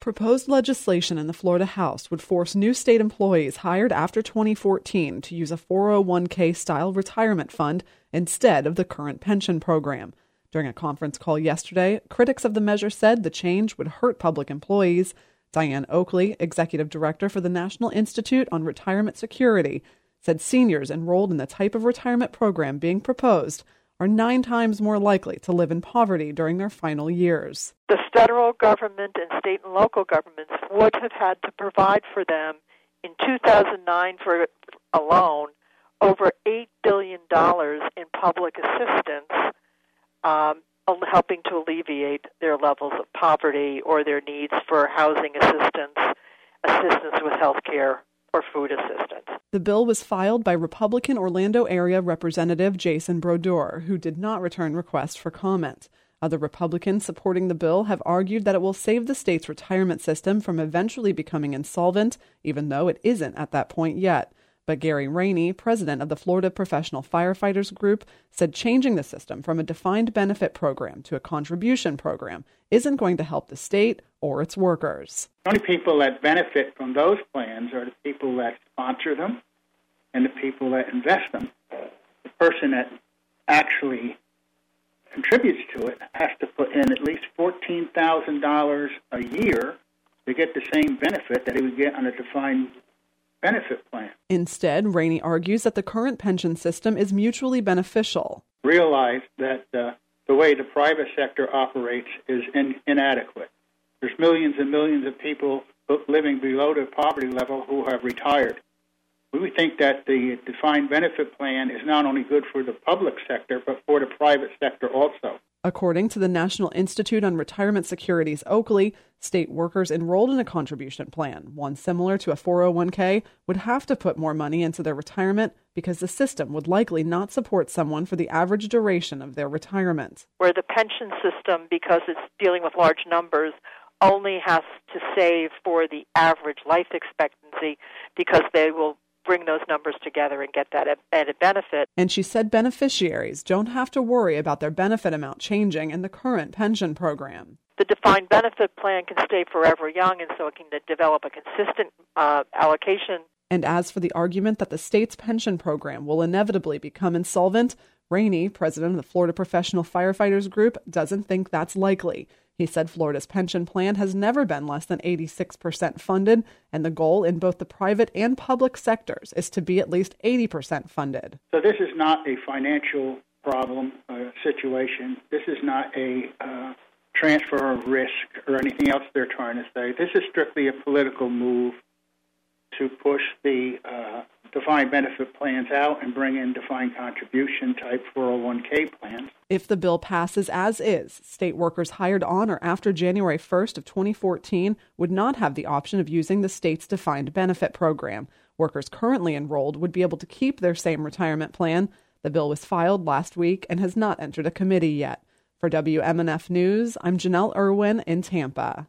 Proposed legislation in the Florida House would force new state employees hired after 2014 to use a 401k-style retirement fund instead of the current pension program. During a conference call yesterday, critics of the measure said the change would hurt public employees. Diane Oakley, executive director for the National Institute on Retirement Security, said seniors enrolled in the type of retirement program being proposed are 9 times more likely to live in poverty during their final years. The federal government and state and local governments would have had to provide for them in 2009 for alone over $8 billion in public assistance, helping to alleviate their levels of poverty or their needs for housing assistance with health care, or food assistance. The bill was filed by Republican Orlando area Representative Jason Brodeur, who did not return requests for comment. Other Republicans supporting the bill have argued that it will save the state's retirement system from eventually becoming insolvent, even though it isn't at that point yet. But Gary Rainey, president of the Florida Professional Firefighters Group, said changing the system from a defined benefit program to a contribution program isn't going to help the state or its workers. The only people that benefit from those plans are the people that sponsor them and the people that invest them. The person that actually contributes to it has to put in at least $14,000 a year to get the same benefit that he would get on a defined benefit plan. Instead, Rainey argues that the current pension system is mutually beneficial. Realize that the way the private sector operates is inadequate. There's millions and millions of people living below the poverty level who have retired. We think that the defined benefit plan is not only good for the public sector, but for the private sector also. According to the National Institute on Retirement Security's Oakley, state workers enrolled in a contribution plan, one similar to a 401k, would have to put more money into their retirement because the system would likely not support someone for the average duration of their retirement. Where the pension system, because it's dealing with large numbers, only has to save for the average life expectancy because they will bring those numbers together and get that added benefit. And she said beneficiaries don't have to worry about their benefit amount changing in the current pension program. The defined benefit plan can stay forever young, and so it can develop a consistent allocation. And as for the argument that the state's pension program will inevitably become insolvent, Rainey, president of the Florida Professional Firefighters Group, doesn't think that's likely. He said Florida's pension plan has never been less than 86% funded, and the goal in both the private and public sectors is to be at least 80% funded. So this is not a financial problem situation. This is not a transfer of risk or anything else they're trying to say. This is strictly a political move to push the defined benefit plans out and bring in defined contribution type 401k plans. If the bill passes as is, state workers hired on or after January 1st of 2014 would not have the option of using the state's defined benefit program. Workers currently enrolled would be able to keep their same retirement plan. The bill was filed last week and has not entered a committee yet. For WMNF News, I'm Janelle Irwin in Tampa.